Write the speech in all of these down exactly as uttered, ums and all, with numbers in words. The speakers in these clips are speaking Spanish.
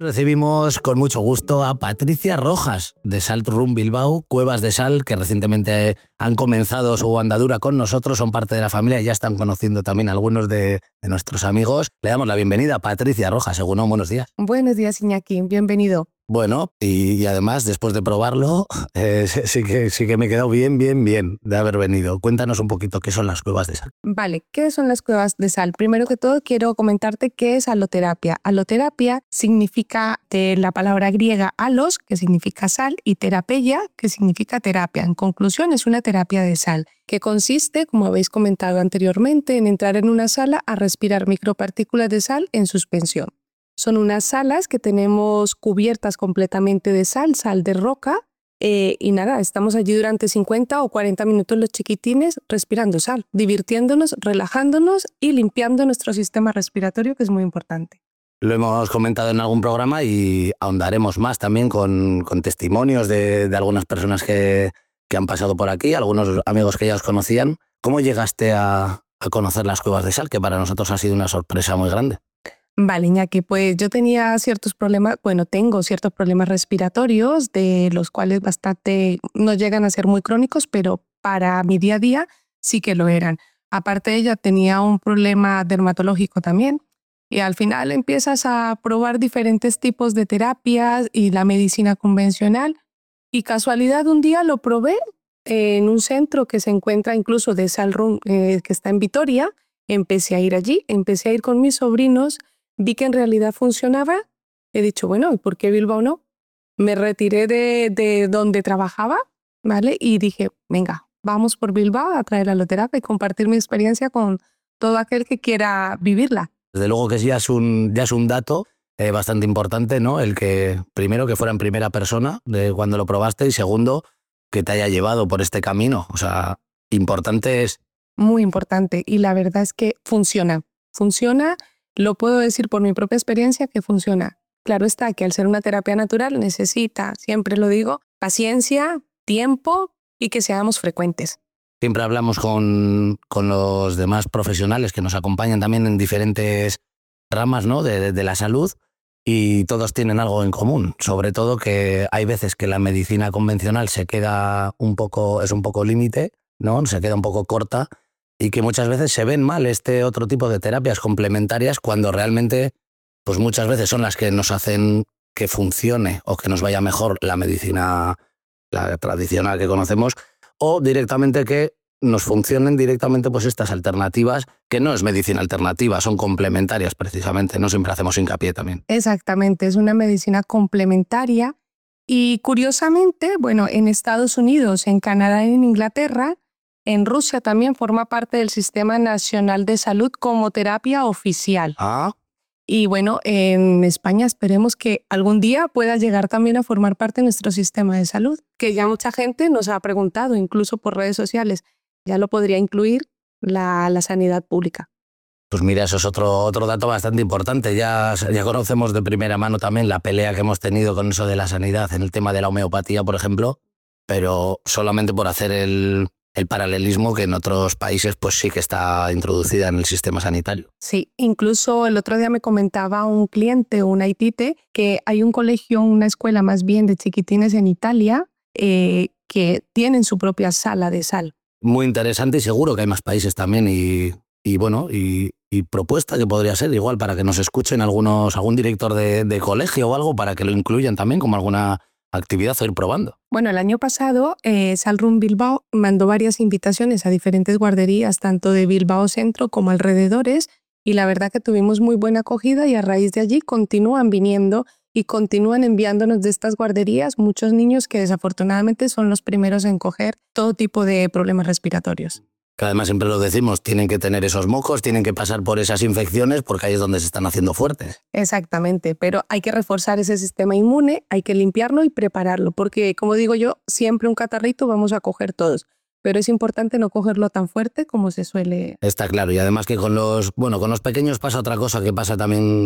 recibimos con mucho gusto a Patricia Rojas de Salt Room Bilbao, Cuevas de Sal, que recientemente han comenzado su andadura con nosotros, son parte de la familia y ya están conociendo también a algunos de, de nuestros amigos. Le damos la bienvenida a Patricia Rojas. Según buenos días. Buenos días, Iñaki, bienvenido. Bueno, y, y además, después de probarlo, eh, sí, que, sí que me he quedado bien, bien, bien de haber venido. Cuéntanos un poquito qué son las cuevas de sal. Vale, ¿qué son las cuevas de sal? Primero que todo, quiero comentarte qué es aloterapia. Aloterapia significa de la palabra griega alos, que significa sal, y terapeia, que significa terapia. En conclusión, es una terapia de sal, que consiste, como habéis comentado anteriormente, en entrar en una sala a respirar micropartículas de sal en suspensión. Son unas salas que tenemos cubiertas completamente de sal, sal de roca, eh, y nada, estamos allí durante cincuenta o cuarenta minutos los chiquitines respirando sal, divirtiéndonos, relajándonos y limpiando nuestro sistema respiratorio, que es muy importante. Lo hemos comentado en algún programa y ahondaremos más también con, con testimonios de, de algunas personas que, que han pasado por aquí, algunos amigos que ya os conocían. ¿Cómo llegaste a, a conocer las cuevas de sal? Que para nosotros ha sido una sorpresa muy grande. Vale, Iñaki, pues yo tenía ciertos problemas, bueno, tengo ciertos problemas respiratorios, de los cuales bastante no llegan a ser muy crónicos, pero para mi día a día sí que lo eran. Aparte de ello, tenía un problema dermatológico también, y al final empiezas a probar diferentes tipos de terapias y la medicina convencional, y casualidad un día lo probé en un centro que se encuentra incluso de Salt Room, eh, que está en Vitoria. Empecé a ir allí, empecé a ir con mis sobrinos. Vi que en realidad funcionaba, he dicho, bueno, ¿y por qué Bilbao no? Me retiré de, de donde trabajaba, ¿vale? Y dije, venga, vamos por Bilbao a traer la aloterapia y compartir mi experiencia con todo aquel que quiera vivirla. Desde luego que ya es un, ya es un dato eh, bastante importante, ¿no? El que, primero, que fuera en primera persona de cuando lo probaste y segundo, que te haya llevado por este camino. O sea, importante es... Muy importante, y la verdad es que funciona, funciona. Lo puedo decir por mi propia experiencia que funciona. Claro está que al ser una terapia natural necesita, siempre lo digo, paciencia, tiempo y que seamos frecuentes. Siempre hablamos con, con los demás profesionales que nos acompañan también en diferentes ramas, ¿no? de, de, de la salud, y todos tienen algo en común. Sobre todo que hay veces que la medicina convencional se queda un poco, es un poco límite, ¿no? Se queda un poco corta, y que muchas veces se ven mal este otro tipo de terapias complementarias cuando realmente pues muchas veces son las que nos hacen que funcione o que nos vaya mejor la medicina la tradicional que conocemos, o directamente que nos funcionen directamente pues estas alternativas, que no es medicina alternativa, son complementarias precisamente, no siempre hacemos hincapié también. Exactamente, es una medicina complementaria y curiosamente, bueno, en Estados Unidos, en Canadá y en Inglaterra, en Rusia también forma parte del Sistema Nacional de Salud como terapia oficial. Ah. Y bueno, en España esperemos que algún día pueda llegar también a formar parte de nuestro sistema de salud, que ya mucha gente nos ha preguntado, incluso por redes sociales, ya lo podría incluir la, la sanidad pública. Pues mira, eso es otro, otro dato bastante importante. Ya, ya conocemos de primera mano también la pelea que hemos tenido con eso de la sanidad en el tema de la homeopatía, por ejemplo, pero solamente por hacer el... el paralelismo que en otros países pues sí que está introducida en el sistema sanitario. Sí, incluso el otro día me comentaba un cliente, un aitite, que hay un colegio, una escuela más bien de chiquitines en Italia eh, que tienen su propia sala de sal. Muy interesante, y seguro que hay más países también y, y bueno, y, y propuesta que podría ser igual para que nos escuchen algunos, algún director de, de colegio o algo para que lo incluyan también como alguna actividad o ir probando. Bueno, el año pasado eh, Salt Room Bilbao mandó varias invitaciones a diferentes guarderías, tanto de Bilbao Centro como alrededores, y la verdad que tuvimos muy buena acogida y a raíz de allí continúan viniendo y continúan enviándonos de estas guarderías muchos niños que desafortunadamente son los primeros en coger todo tipo de problemas respiratorios. Que además siempre lo decimos, tienen que tener esos mocos, tienen que pasar por esas infecciones porque ahí es donde se están haciendo fuertes. Exactamente, pero hay que reforzar ese sistema inmune, hay que limpiarlo y prepararlo, porque como digo yo, siempre un catarrito vamos a coger todos, pero es importante no cogerlo tan fuerte como se suele. Está claro, y además que con los, bueno, con los pequeños pasa otra cosa que pasa también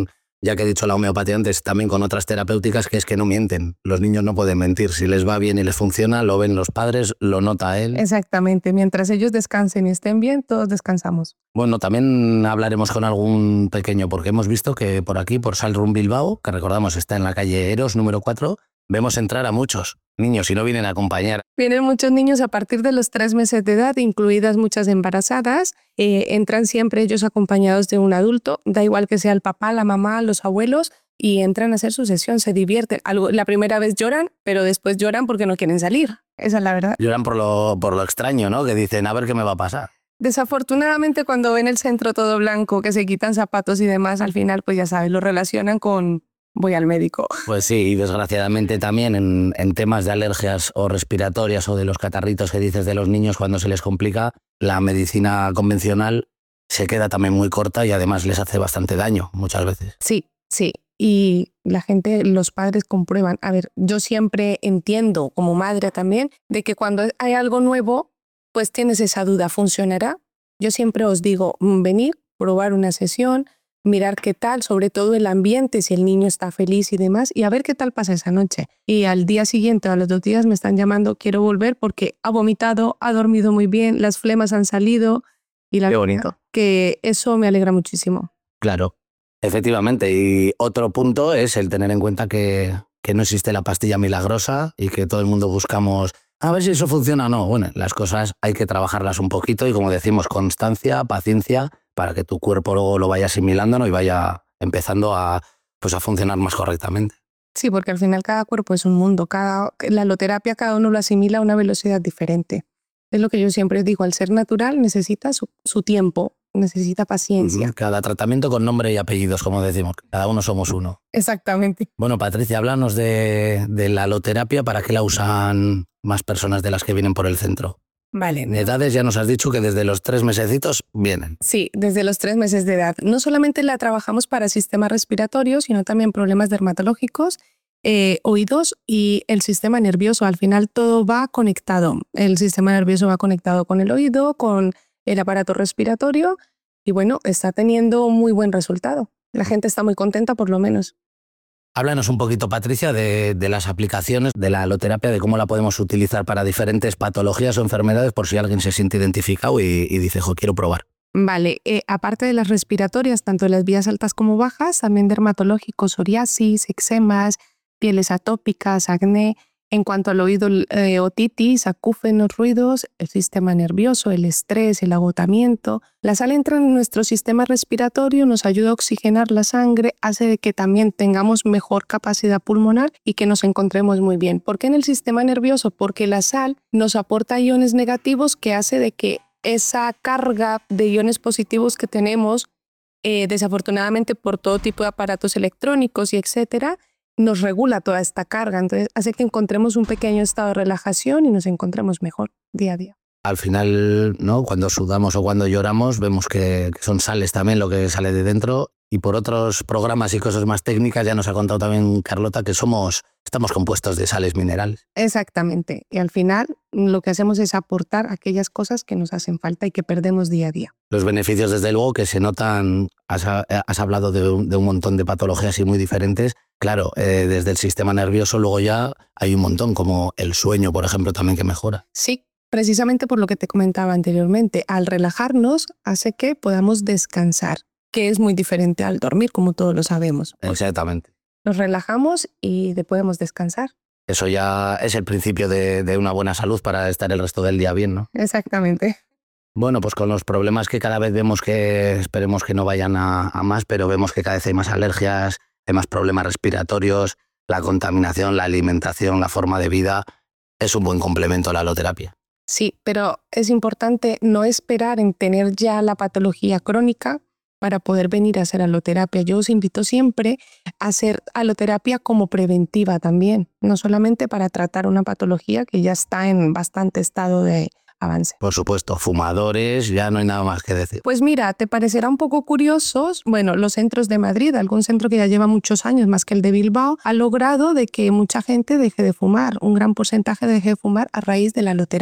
ya que he dicho la homeopatía antes, también con otras terapéuticas, que es que no mienten. Los niños no pueden mentir. Si les va bien y les funciona, lo ven los padres, lo nota él. Exactamente. Mientras ellos descansen y estén bien, todos descansamos. Bueno, también hablaremos con algún pequeño, porque hemos visto que por aquí, por Salrum Bilbao, que recordamos está en la calle Eros número cuatro, vemos entrar a muchos niños y no vienen a acompañar. Vienen muchos niños a partir de los tres meses de edad, incluidas muchas embarazadas. Eh, entran siempre ellos acompañados de un adulto, da igual que sea el papá, la mamá, los abuelos, y entran a hacer su sesión, se divierten. Algo, la primera vez lloran, pero después lloran porque no quieren salir. Esa es la verdad. Lloran por lo, por lo extraño, ¿no? Que dicen, a ver qué me va a pasar. Desafortunadamente, cuando ven el centro todo blanco, que se quitan zapatos y demás, al final, pues ya sabes, lo relacionan con voy al médico. Pues sí, y desgraciadamente también en, en temas de alergias o respiratorias o de los catarritos que dices de los niños, cuando se les complica, la medicina convencional se queda también muy corta y además les hace bastante daño muchas veces. Sí, sí. Y la gente, los padres comprueban. A ver, yo siempre entiendo, como madre también, de que cuando hay algo nuevo, pues tienes esa duda, ¿funcionará? Yo siempre os digo, venir, probar una sesión, mirar qué tal, sobre todo el ambiente, si el niño está feliz y demás, y a ver qué tal pasa esa noche. Y al día siguiente, a los dos días, me están llamando, quiero volver porque ha vomitado, ha dormido muy bien, las flemas han salido. Y la Qué bonito. Que eso me alegra muchísimo. Claro, efectivamente. Y otro punto es el tener en cuenta que, que no existe la pastilla milagrosa y que todo el mundo buscamos a ver si eso funciona o no. Bueno, las cosas hay que trabajarlas un poquito y, como decimos, constancia, paciencia, para que tu cuerpo luego lo vaya asimilando, ¿no? Y vaya empezando a, pues, a funcionar más correctamente. Sí, porque al final cada cuerpo es un mundo. Cada, la aloterapia cada uno lo asimila a una velocidad diferente. Es lo que yo siempre digo, al ser natural necesita su, su tiempo, necesita paciencia. Cada tratamiento con nombre y apellidos, como decimos. Cada uno somos uno. Exactamente. Bueno, Patricia, háblanos de, de la aloterapia. ¿Para qué la usan más personas de las que vienen por el centro? Vale. En edades ya nos has dicho que desde los tres mesecitos vienen. Sí, desde los tres meses de edad. No solamente la trabajamos para sistema respiratorio, sino también problemas dermatológicos, eh, oídos y el sistema nervioso. Al final todo va conectado. El sistema nervioso va conectado con el oído, con el aparato respiratorio y bueno, está teniendo muy buen resultado. La gente está muy contenta por lo menos. Háblanos un poquito, Patricia, de, de las aplicaciones de la aloterapia, de cómo la podemos utilizar para diferentes patologías o enfermedades, por si alguien se siente identificado y, y dice, jo, quiero probar. Vale, eh, aparte de las respiratorias, tanto las vías altas como bajas, también dermatológicos, psoriasis, eczemas, pieles atópicas, acné. En cuanto al oído, eh, otitis, acúfenos, ruidos, el sistema nervioso, el estrés, el agotamiento. La sal entra en nuestro sistema respiratorio, nos ayuda a oxigenar la sangre, hace que también tengamos mejor capacidad pulmonar y que nos encontremos muy bien. ¿Por qué en el sistema nervioso? Porque la sal nos aporta iones negativos que hace de que esa carga de iones positivos que tenemos, eh, desafortunadamente por todo tipo de aparatos electrónicos y etcétera, nos regula toda esta carga, entonces hace que encontremos un pequeño estado de relajación y nos encontremos mejor día a día. Al final, ¿no? Cuando sudamos o cuando lloramos, vemos que, que son sales también lo que sale de dentro. Y por otros programas y cosas más técnicas ya nos ha contado también Carlota que somos, estamos compuestos de sales minerales. Exactamente. Y al final lo que hacemos es aportar aquellas cosas que nos hacen falta y que perdemos día a día. Los beneficios, desde luego, que se notan, has, has hablado de un, de un montón de patologías y muy diferentes. Claro, eh, desde el sistema nervioso luego ya hay un montón, como el sueño, por ejemplo, también que mejora. Sí, precisamente por lo que te comentaba anteriormente. Al relajarnos hace que podamos descansar, que es muy diferente al dormir, como todos lo sabemos. Exactamente. Nos relajamos y podemos descansar. Eso ya es el principio de, de una buena salud para estar el resto del día bien, ¿no? Exactamente. Bueno, pues con los problemas que cada vez vemos que esperemos que no vayan a, a más, pero vemos que cada vez hay más alergias, hay más problemas respiratorios, la contaminación, la alimentación, la forma de vida, es un buen complemento a la aloterapia. Sí, pero es importante no esperar en tener ya la patología crónica para poder venir a hacer aloterapia. Yo os invito siempre a hacer aloterapia como preventiva también, no solamente para tratar una patología que ya está en bastante estado de avance. Por supuesto, fumadores, ya no hay nada más que decir. Pues mira, te parecerá un poco curiosos, bueno, los centros de Madrid, algún centro que ya lleva muchos años más que el de Bilbao, ha logrado de que mucha gente deje de fumar, un gran porcentaje deje de fumar a raíz de la aloterapia.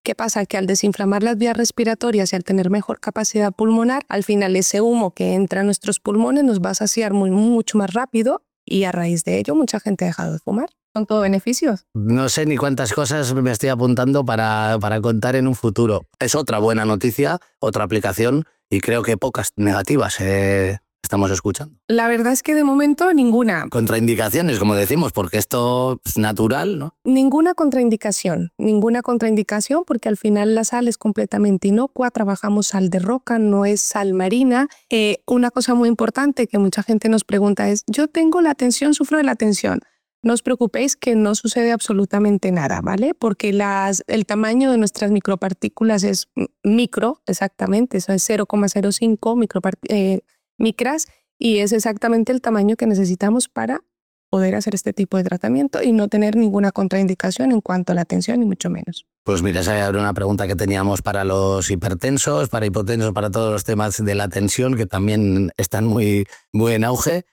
¿Qué pasa? Que al desinflamar las vías respiratorias y al tener mejor capacidad pulmonar, al final ese humo que entra a nuestros pulmones nos va a saciar muy, mucho más rápido y a raíz de ello mucha gente ha dejado de fumar. Son todo beneficios. No sé ni cuántas cosas me estoy apuntando para, para contar en un futuro. Es otra buena noticia, otra aplicación y creo que pocas negativas eh, estamos escuchando. La verdad es que de momento ninguna. Contraindicaciones, como decimos, porque esto es natural, ¿no? Ninguna contraindicación, ninguna contraindicación porque al final la sal es completamente inocua, trabajamos sal de roca, no es sal marina. Eh, una cosa muy importante que mucha gente nos pregunta es, yo tengo la tensión, sufro de la tensión. No os preocupéis que no sucede absolutamente nada, ¿vale? Porque las, el tamaño de nuestras micropartículas es micro, exactamente, eso es cero coma cero cinco eh, micras y es exactamente el tamaño que necesitamos para poder hacer este tipo de tratamiento y no tener ninguna contraindicación en cuanto a la tensión, ni mucho menos. Pues mira, esa era una pregunta que teníamos para los hipertensos, para hipotensos, para todos los temas de la tensión, que también están muy, muy en auge.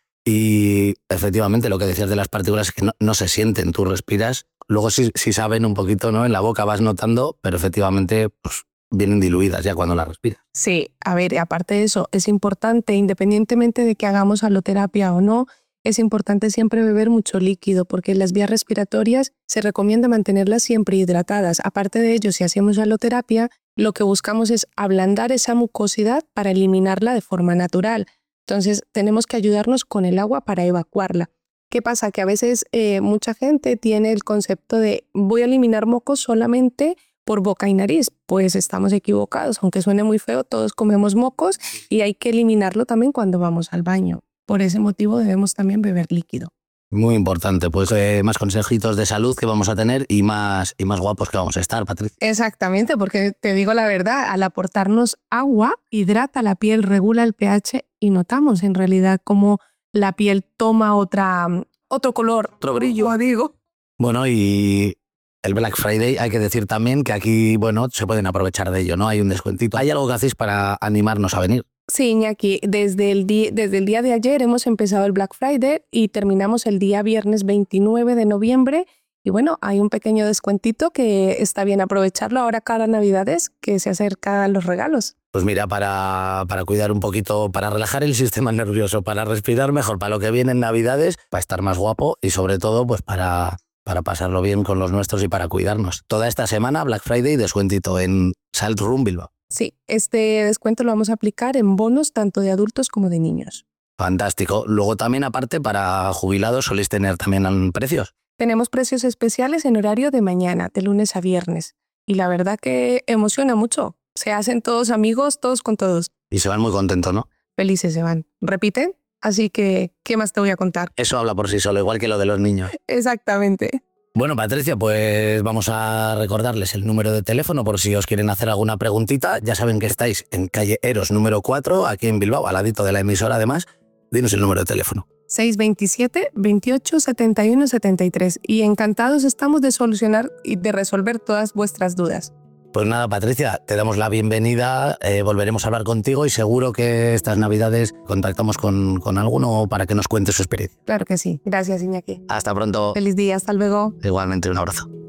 Y efectivamente lo que decías de las partículas es que no, no se sienten, tú respiras, luego sí, sí saben un poquito, ¿no? En la boca vas notando, pero efectivamente pues, vienen diluidas ya cuando las respiras. Sí, a ver, aparte de eso, es importante, independientemente de que hagamos aloterapia o no, es importante siempre beber mucho líquido porque las vías respiratorias se recomienda mantenerlas siempre hidratadas. Aparte de ello, si hacemos aloterapia, lo que buscamos es ablandar esa mucosidad para eliminarla de forma natural. Entonces, tenemos que ayudarnos con el agua para evacuarla. ¿Qué pasa? Que a veces eh, mucha gente tiene el concepto de voy a eliminar mocos solamente por boca y nariz. Pues estamos equivocados, aunque suene muy feo, todos comemos mocos y hay que eliminarlo también cuando vamos al baño. Por ese motivo debemos también beber líquido. Muy importante, pues eh, más consejitos de salud que vamos a tener y más, y más guapos que vamos a estar, Patricia. Exactamente, porque te digo la verdad, al aportarnos agua, hidrata la piel, regula el pH y notamos en realidad cómo la piel toma otra, otro color. Otro brillo, digo. Bueno, y el Black Friday hay que decir también que aquí, bueno, se pueden aprovechar de ello, ¿no? Hay un descuentito. ¿Hay algo que hacéis para animarnos a venir? Sí, Iñaki, desde el, día, desde el día de ayer hemos empezado el Black Friday y terminamos el día viernes veintinueve de noviembre. Y bueno, hay un pequeño descuentito que está bien aprovecharlo ahora cada Navidades, que se acercan los regalos. Pues mira, para, para cuidar un poquito, para relajar el sistema nervioso, para respirar mejor, para lo que viene en Navidades, para estar más guapo y sobre todo pues para, para pasarlo bien con los nuestros y para cuidarnos. Toda esta semana Black Friday descuentito en Salt Room Bilbao. Sí, este descuento lo vamos a aplicar en bonos tanto de adultos como de niños. Fantástico. Luego también aparte para jubilados soléis tener también precios. Tenemos precios especiales en horario de mañana, de lunes a viernes. Y la verdad que emociona mucho. Se hacen todos amigos, todos con todos. Y se van muy contentos, ¿no? Felices se van. ¿Repiten? Así que, ¿qué más te voy a contar? Eso habla por sí solo, igual que lo de los niños. Exactamente. Bueno, Patricia, pues vamos a recordarles el número de teléfono por si os quieren hacer alguna preguntita. Ya saben que estáis en calle Eros número cuatro, aquí en Bilbao, al ladito de la emisora además. Dinos el número de teléfono. seis veintisiete, veintiocho, setenta y uno, setenta y tres. Y encantados estamos de solucionar y de resolver todas vuestras dudas. Pues nada, Patricia, te damos la bienvenida, eh, volveremos a hablar contigo y seguro que estas Navidades contactamos con, con alguno para que nos cuente su experiencia. Claro que sí. Gracias, Iñaki. Hasta pronto. Feliz día, hasta luego. Igualmente, un abrazo.